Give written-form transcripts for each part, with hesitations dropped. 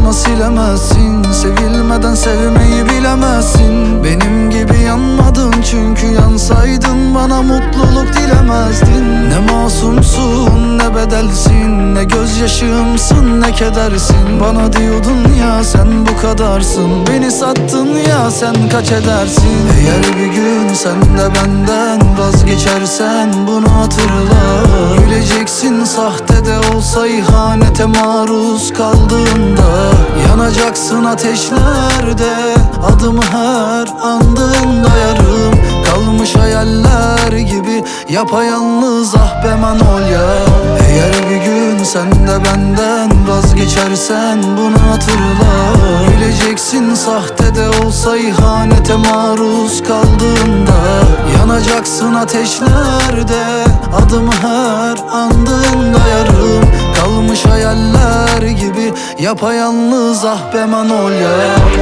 ama silemezsin. Sevilmeden sevmeyi bilemezsin. Benim gibi yanmadın, çünkü yansaydın bana mutluluk dilemezdin. Ne masumsun ne bedelsin, ne gözyaşımsın ne kedersin. Bana diyordun ya sen bu kadarsın, beni sattın ya sen kaç edersin. Eğer bir gün sen de benden vazgeçersen bunu hatırla. Güleceksin sahte de olsa ihanete maruz kaldığında. Yanacaksın ateşlerde, adımı her andığında yarım kalmış hayaller gibi yapayalnız ah be Manolya. Eğer bir gün sen de benden vazgeçersen bunu hatırla. Güleceksin sahte de olsa ihanete maruz kaldığında. Yanacaksın ateşlerde, adımı her andığında yarım kalmış hayaller gibi yapayalnız ah be Manolya.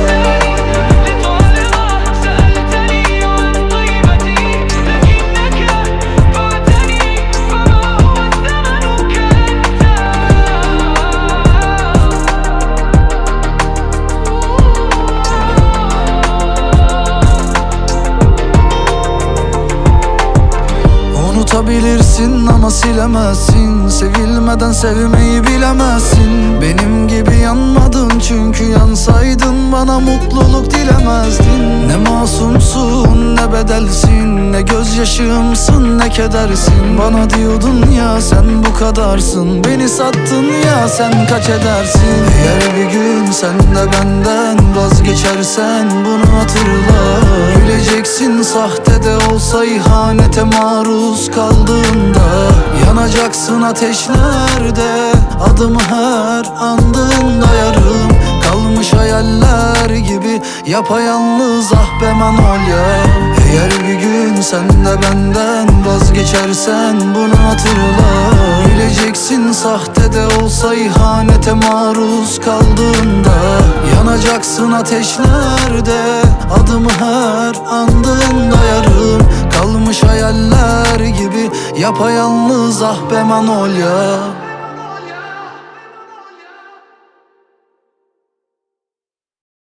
Unutabilirsin ama silemezsin. Sevilmeden sevmeyi bilemezsin. Benim gibi yanmadın, çünkü yansaydın bana mutluluk dilemezdin. Ne masumsun ne bedelsin, ne gözyaşımsın ne kedersin. Bana diyordun ya sen bu kadarsın, beni sattın ya sen kaç edersin. Eğer bir gün sen de benden vazgeçersen bunu hatırla. Güleceksin sahte de olsa ihanete maruz kaldığında. Yanacaksın ateşlerde, adımı her andığında yarım kalmış hayaller gibi yapayalnız ah be Manolya. Eğer bir gün sen de benden vazgeçersen bunu hatırla. Güleceksin sahte de olsa ihanete maruz kaldığında. Yanacaksın ateşlerde, adımı her andığında yarım kalmış hayaller gibi yapayalnız ah be Manolya.